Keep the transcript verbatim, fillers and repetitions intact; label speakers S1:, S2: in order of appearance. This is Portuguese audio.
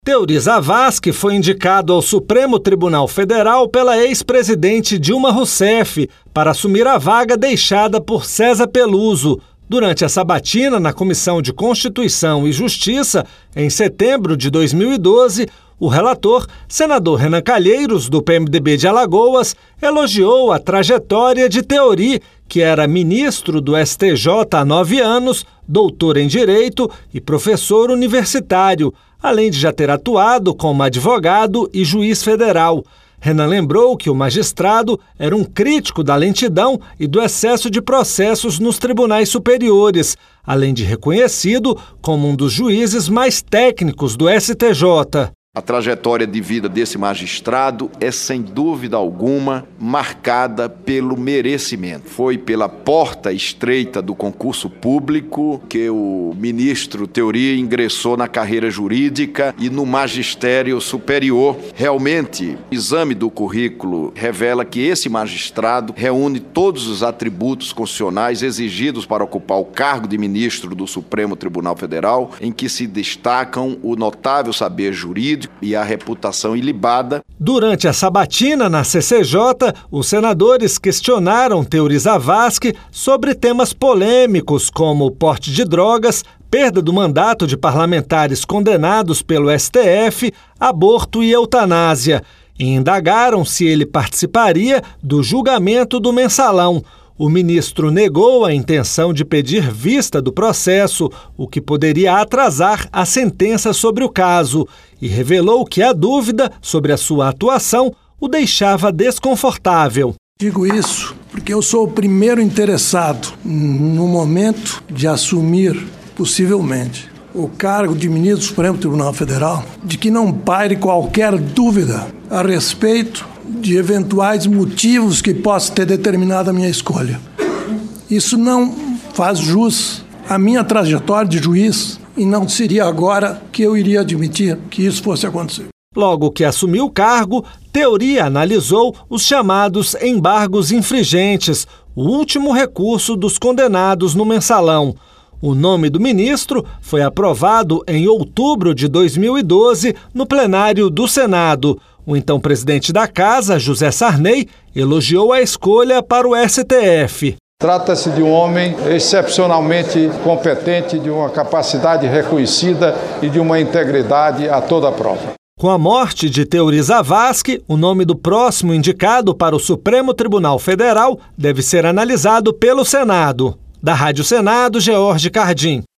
S1: Teori Zavascki foi indicado ao Supremo Tribunal Federal pela ex-presidente Dilma Rousseff para assumir a vaga deixada por César Peluso. Durante a sabatina na Comissão de Constituição e Justiça, em setembro de dois mil e doze, o relator, senador Renan Calheiros, do P M D B de Alagoas, elogiou a trajetória de Teori, que era ministro do S T J há nove anos, doutor em Direito e professor universitário, além de já ter atuado como advogado e juiz federal. Renan lembrou que o magistrado era um crítico da lentidão e do excesso de processos nos tribunais superiores, além de reconhecido como um dos juízes mais técnicos do S T J.
S2: A trajetória de vida desse magistrado é, sem dúvida alguma, marcada pelo merecimento. Foi pela porta estreita do concurso público que o ministro Teori ingressou na carreira jurídica e no magistério superior. Realmente, o exame do currículo revela que esse magistrado reúne todos os atributos constitucionais exigidos para ocupar o cargo de ministro do Supremo Tribunal Federal, em que se destacam o notável saber jurídico e a reputação ilibada.
S1: Durante a sabatina na C C J, os senadores questionaram Teori Zavascki sobre temas polêmicos como o porte de drogas, perda do mandato de parlamentares condenados pelo S T F, aborto e eutanásia. E indagaram se ele participaria do julgamento do mensalão. O ministro negou a intenção de pedir vista do processo, o que poderia atrasar a sentença sobre o caso, e revelou que a dúvida sobre a sua atuação o deixava desconfortável.
S3: Digo isso porque eu sou o primeiro interessado no momento de assumir, possivelmente, o cargo de ministro do Supremo Tribunal Federal, de que não paire qualquer dúvida a respeito de eventuais motivos que possam ter determinado a minha escolha. Isso não faz jus à minha trajetória de juiz e não seria agora que eu iria admitir que isso fosse acontecer.
S1: Logo que assumiu o cargo, Teori analisou os chamados embargos infringentes, o último recurso dos condenados no mensalão. O nome do ministro foi aprovado em outubro de dois mil e doze no plenário do Senado. O então presidente da Casa, José Sarney, elogiou a escolha para o S T F.
S4: Trata-se de um homem excepcionalmente competente, de uma capacidade reconhecida e de uma integridade a toda prova.
S1: Com a morte de Teori Zavascki, o nome do próximo indicado para o Supremo Tribunal Federal deve ser analisado pelo Senado. Da Rádio Senado, George Cardim.